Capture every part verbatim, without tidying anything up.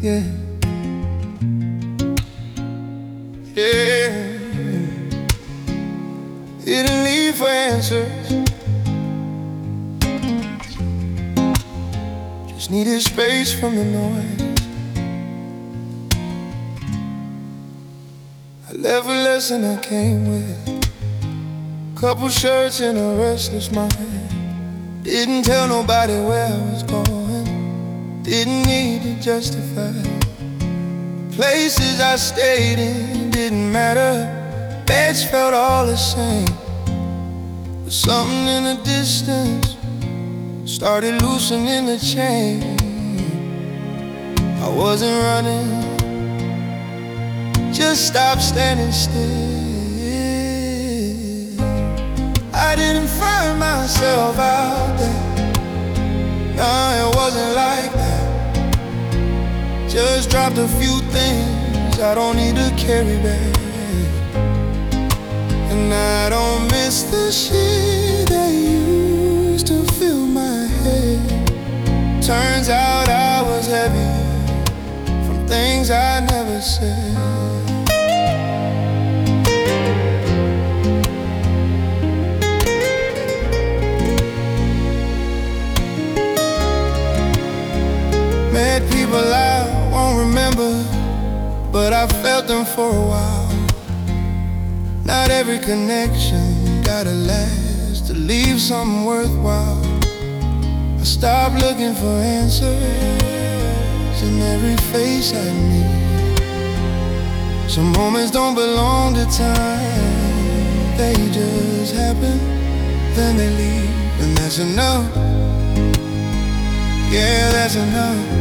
yeah, yeah. Didn't leave for answers, just needed space from the noise. I left a lesson I came with, couple shirts and a restless mind. Didn't tell nobody where I was going, didn't need to justify. Places I stayed in didn't matter, beds felt all the same. But something in the distance started loosening the chain. I wasn't running, just stopped standing still. I didn't find myself out there, nah, it wasn't like that. Just dropped a few things I don't need to carry back. And I don't miss the shit that used to fill my head. Turns out I was heavy from things I never said. Met people I won't remember, but I felt them for a while. Not every connection gotta last to leave something worthwhile. I stopped looking for answers in every face I meet. Some moments don't belong to time, they just happen, then they leave. And that's enough, yeah, that's enough.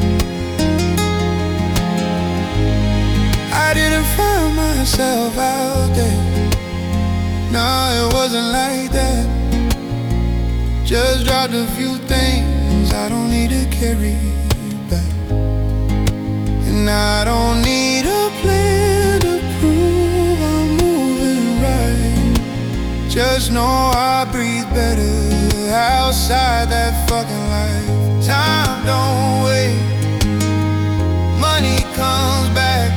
I didn't find myself out there, no, it wasn't like that. Just dropped a few things I don't need to carry back. And I don't need a plan to prove I'm moving right. Just know I breathe better outside that fucking life. Time don't wait, money comes back.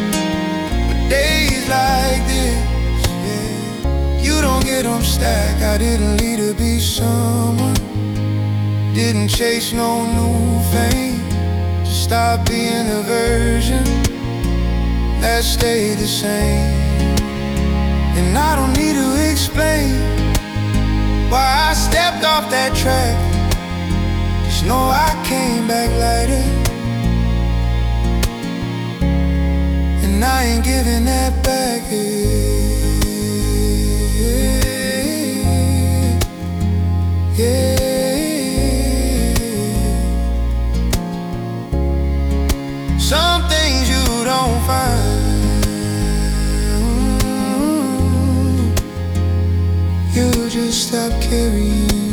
Days like this, yeah, you don't get them stacked. I didn't lead to be someone, didn't chase no new fame, just stop being a version that stayed the same. And I don't need to explain why I stepped off that track, just know I came back lighter. And I ain't giving that back, yeah, yeah. Some things you don't find, you just stop carrying.